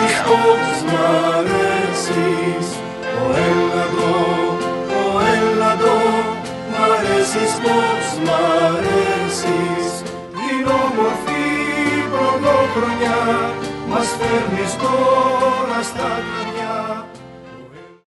πως μ' αρέσεις, ο έλα εδώ, μ' αρέσεις πως μ' αρέσεις.